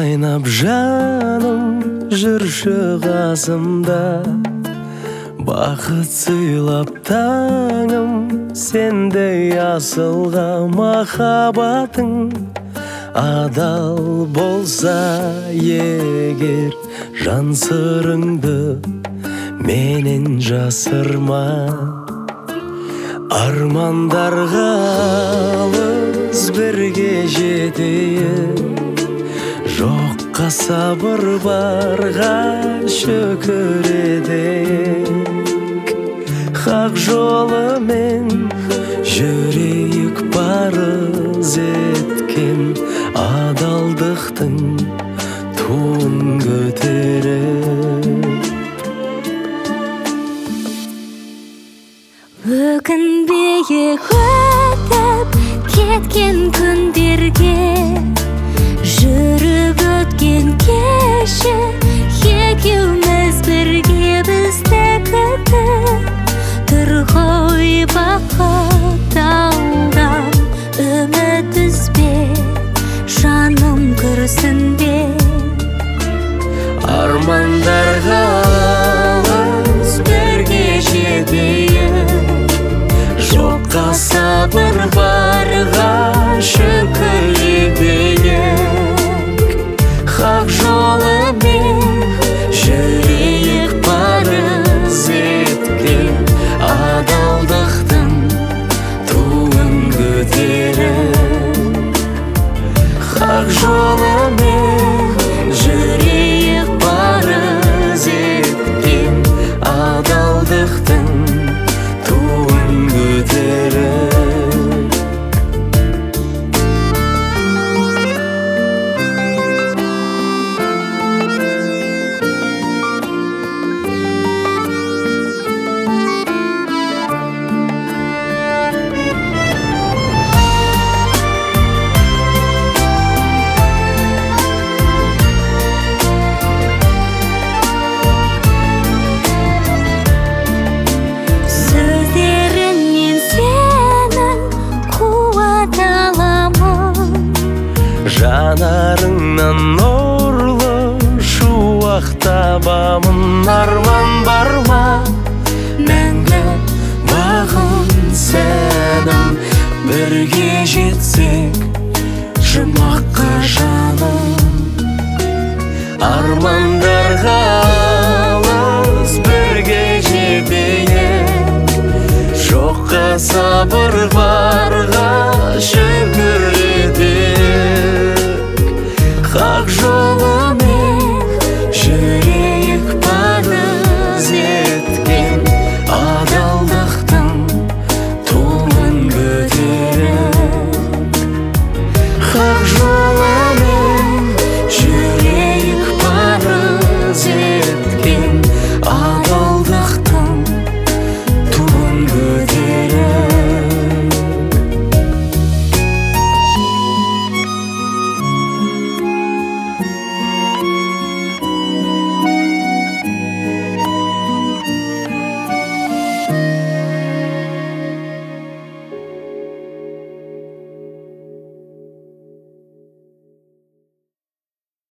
Қайнап жаным жүрші қасымда, бақыт сыйлап таңым, сендей асылға махаббатың адал болса егер, жан сырыңды менен жасырма. Армандарға алыс бірге жетейік, жоққа сабыр барға шүкір етейік. Хақ жолымен жүрейік парыз еткен, адалдықтың туын көтеріп. Өкінбейік өтіп кеткен күндерге, жүріп өткен кеше екеуміз бірге бізді күтіп тұр ғой бақыт алдан. Үміт үзбе, жаным күрсінбе. Армандарға алыс бірге жетейік, жоққа сабыр барға шүкір етейік. Хақ жолымен жүрейік парыз еткен, адалдықтың туын көтеріп. Хақ жолымен жүрейік парыз еткен, адалдықтың туын көтеріп. Жанарыңнан нұрлы шуақ табамын. Арман бар ма мәңгі бағым сенім, бірге жетсек жұмаққа жаным. Армандарға алыс бірге жетейік, жоққа сабыр барға шүкір